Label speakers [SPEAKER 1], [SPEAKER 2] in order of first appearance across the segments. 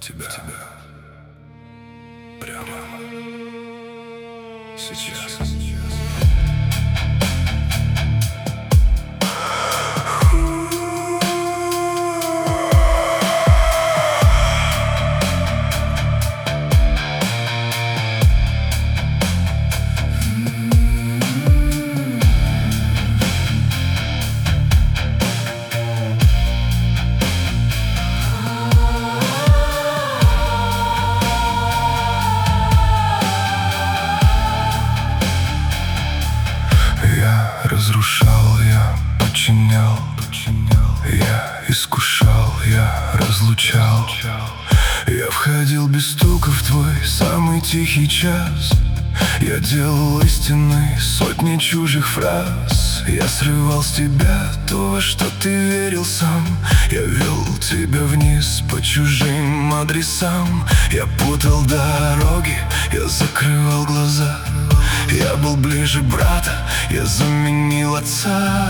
[SPEAKER 1] тебя прямо сейчас. Разрушал, я подчинял, я искушал, я разлучал. Я входил без стука в твой самый тихий час. Я делал истинной сотни чужих фраз. Я срывал с тебя то, во что ты верил сам. Я вел тебя вниз по чужим адресам. Я путал дороги, я закрывал глаза. Я был ближе брата, я заменил отца.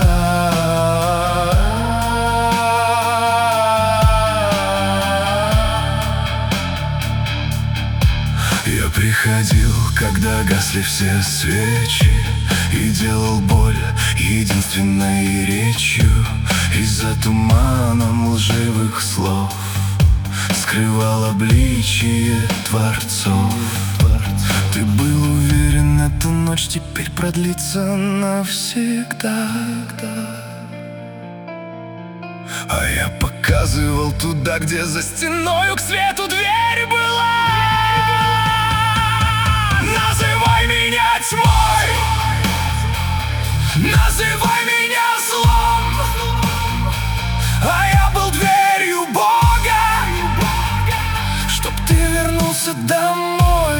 [SPEAKER 1] Я приходил, когда гасли все свечи, и делал боль единственной речью. И за туманом лживых слов скрывал обличие творцов. Ты был уверен, эта ночь теперь продлится навсегда. А я показывал туда, где за стеною к свету дверь была. Называй меня тьмой, называй меня злом, а я был дверью Бога, чтоб ты вернулся домой.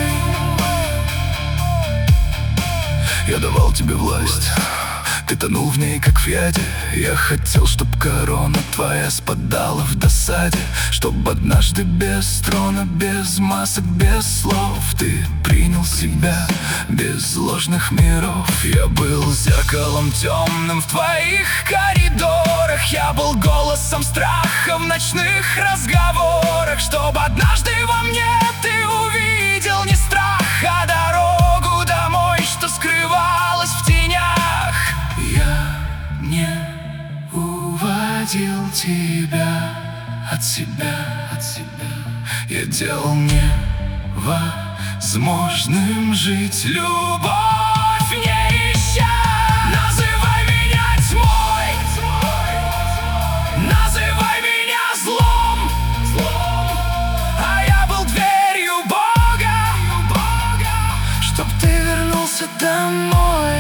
[SPEAKER 1] Я давал тебе власть, ты тонул в ней, как в яде. Я хотел, чтоб корона твоя спадала в досаде, чтоб однажды без трона, без масок, без слов ты принял себя без ложных миров. Я был зеркалом темным в твоих коридорах. Я был голосом страха в ночных разговорах, чтоб однажды во мне ты увидел не страх, а дорогу домой, что скрывалась в тенях. Я не уводил тебя от себя. Я делал невозможным жить, любовь не ища. Называй меня тьмой, называй меня злом, а я был дверью Бога, чтоб ты вернулся домой.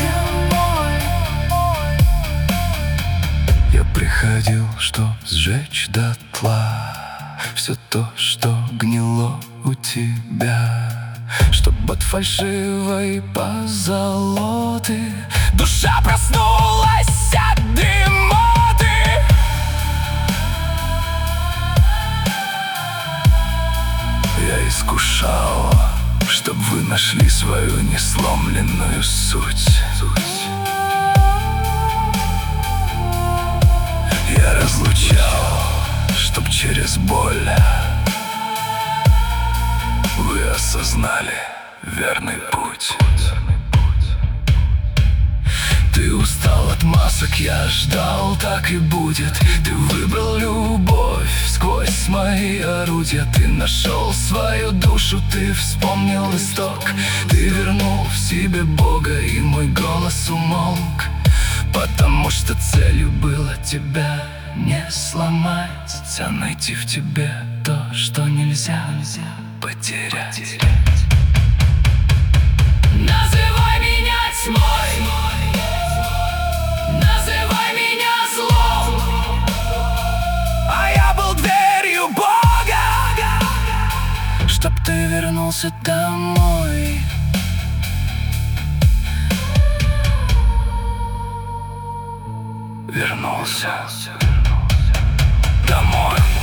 [SPEAKER 1] Я приходил, чтоб сжечь дотла все то, что гнило у тебя, чтоб от фальшивой позолоты душа проснулась от дремоты. Я искушал, чтоб вы нашли свою несломленную суть. Я разлучал, чтоб через боль вы осознали верный путь. Ты устал от масок, я ждал, так и будет. Ты выбрал любовь сквозь мои орудия. Ты нашел свою душу, ты вспомнил исток. Ты вернул в себе Бога, и мой голос умолк, потому что целью было тебя не сломать, а найти в тебе то, что нельзя потерять. Называй меня тьмой, называй меня злом, а я был дверью Бога, чтоб ты вернулся домой. Вернулся домой.